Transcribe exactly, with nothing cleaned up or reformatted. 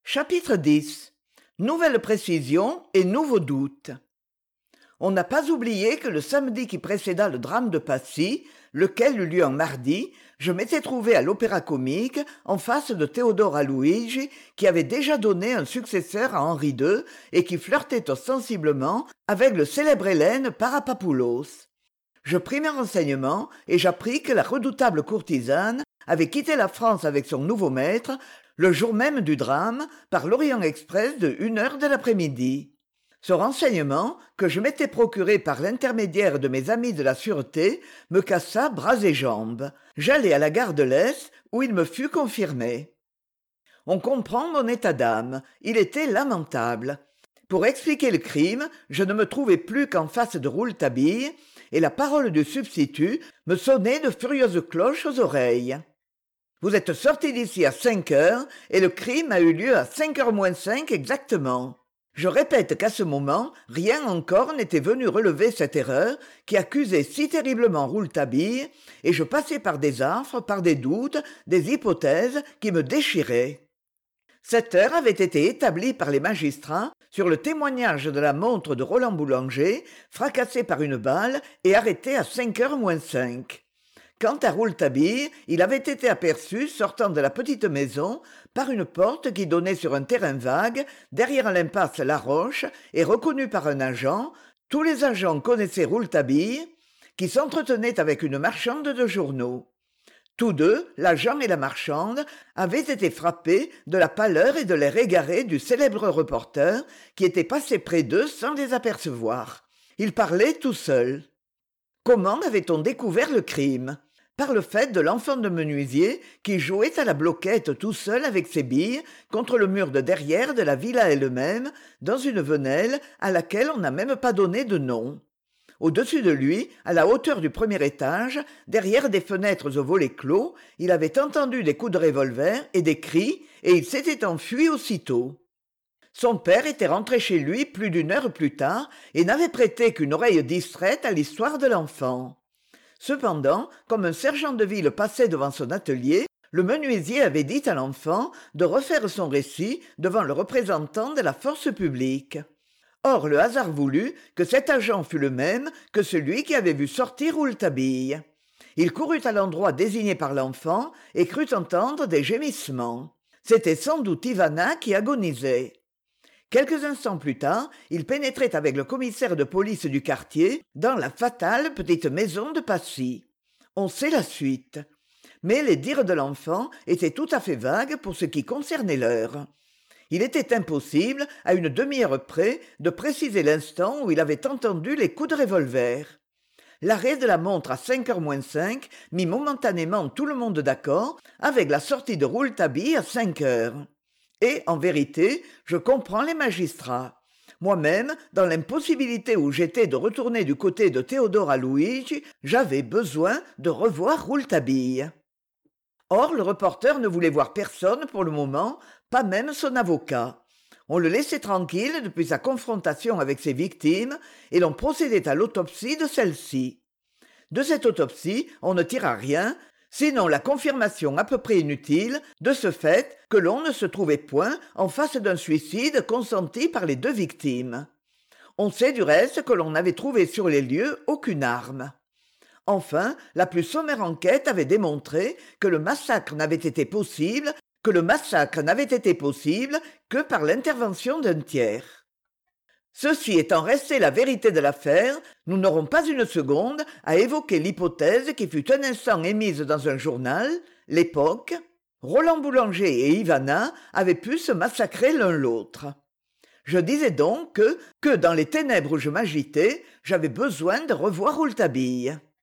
Chapitre dix. Nouvelles précisions et nouveaux doutes. On n'a pas oublié que le samedi qui précéda le drame de Passy, lequel eut lieu en mardi, je m'étais trouvé à l'Opéra-Comique en face de Théodore Aloïji, qui avait déjà donné un successeur à Henri deux et qui flirtait ostensiblement avec le célèbre Hélène Parapapoulos. Je pris mes renseignements et j'appris que la redoutable courtisane avait quitté la France avec son nouveau maître le jour même du drame par l'Orient Express de une heure de l'après-midi. Ce renseignement, que je m'étais procuré par l'intermédiaire de mes amis de la sûreté, me cassa bras et jambes. J'allai à la gare de l'Est, où il me fut confirmé. On comprend mon état d'âme. Il était lamentable. Pour expliquer le crime, je ne me trouvais plus qu'en face de Rouletabille, et la parole du substitut me sonnait de furieuses cloches aux oreilles. Vous êtes sorti d'ici à cinq heures, et le crime a eu lieu à cinq heures moins cinq exactement. Je répète qu'à ce moment, rien encore n'était venu relever cette erreur qui accusait si terriblement Rouletabille, et je passais par des affres, par des doutes, des hypothèses qui me déchiraient. Cette heure avait été établie par les magistrats sur le témoignage de la montre de Roland Boulanger, fracassée par une balle et arrêtée à cinq heures moins cinq. Quant à Rouletabille, il avait été aperçu sortant de la petite maison par une porte qui donnait sur un terrain vague, derrière l'impasse Laroche, et reconnu par un agent. Tous les agents connaissaient Rouletabille, qui s'entretenait avec une marchande de journaux. Tous deux, l'agent et la marchande, avaient été frappés de la pâleur et de l'air égaré du célèbre reporter qui était passé près d'eux sans les apercevoir. Il parlait tout seul. Comment avait-on découvert le crime ? Par le fait de l'enfant de menuisier qui jouait à la bloquette tout seul avec ses billes contre le mur de derrière de la villa elle-même, dans une venelle à laquelle on n'a même pas donné de nom. Au-dessus de lui, à la hauteur du premier étage, derrière des fenêtres aux volets clos, il avait entendu des coups de revolver et des cris, et il s'était enfui aussitôt. Son père était rentré chez lui plus d'une heure plus tard et n'avait prêté qu'une oreille distraite à l'histoire de l'enfant. Cependant, comme un sergent de ville passait devant son atelier, le menuisier avait dit à l'enfant de refaire son récit devant le représentant de la force publique. Or, le hasard voulut que cet agent fût le même que celui qui avait vu sortir Rouletabille. Il courut à l'endroit désigné par l'enfant et crut entendre des gémissements. C'était sans doute Ivana qui agonisait. Quelques instants plus tard, il pénétrait avec le commissaire de police du quartier dans la fatale petite maison de Passy. On sait la suite. Mais les dires de l'enfant étaient tout à fait vagues pour ce qui concernait l'heure. Il était impossible, à une demi-heure près, de préciser l'instant où il avait entendu les coups de revolver. L'arrêt de la montre à cinq heures moins cinq mit momentanément tout le monde d'accord avec la sortie de Rouletabille à cinq heures. Et, en vérité, je comprends les magistrats. Moi-même, dans l'impossibilité où j'étais de retourner du côté de Théodore Aloïji, j'avais besoin de revoir Rouletabille. Or, le reporter ne voulait voir personne pour le moment, pas même son avocat. On le laissait tranquille depuis sa confrontation avec ses victimes et l'on procédait à l'autopsie de celles-ci. De cette autopsie, on ne tira rien, sinon la confirmation à peu près inutile de ce fait que l'on ne se trouvait point en face d'un suicide consenti par les deux victimes. On sait du reste que l'on n'avait trouvé sur les lieux aucune arme. Enfin, la plus sommaire enquête avait démontré que le massacre n'avait été possible, que le massacre n'avait été possible que par l'intervention d'un tiers. Ceci étant resté la vérité de l'affaire, nous n'aurons pas une seconde à évoquer l'hypothèse qui fut un instant émise dans un journal, L'Époque. Roland Boulanger et Ivana avaient pu se massacrer l'un l'autre. Je disais donc que, que dans les ténèbres où je m'agitais, j'avais besoin de revoir Rouletabille.